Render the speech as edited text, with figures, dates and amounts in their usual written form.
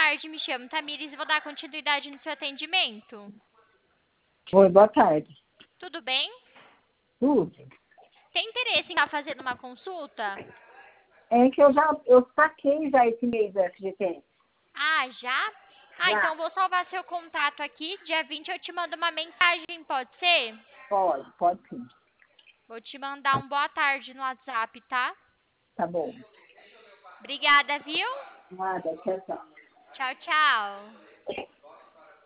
tarde, me chamo Tamires e vou dar continuidade no seu atendimento. Oi, boa tarde. Tudo bem? Tudo. Tem interesse em estar fazendo uma consulta? É que eu saquei já esse mês do FGTS. Ah, já? Ah, Já. então vou salvar seu contato aqui. Dia 20 eu te mando uma mensagem, pode ser? Pode sim. Vou te mandar um boa tarde no WhatsApp, tá? Tá bom. Obrigada, viu? Nada, tchau, tchau. Tchau, tchau.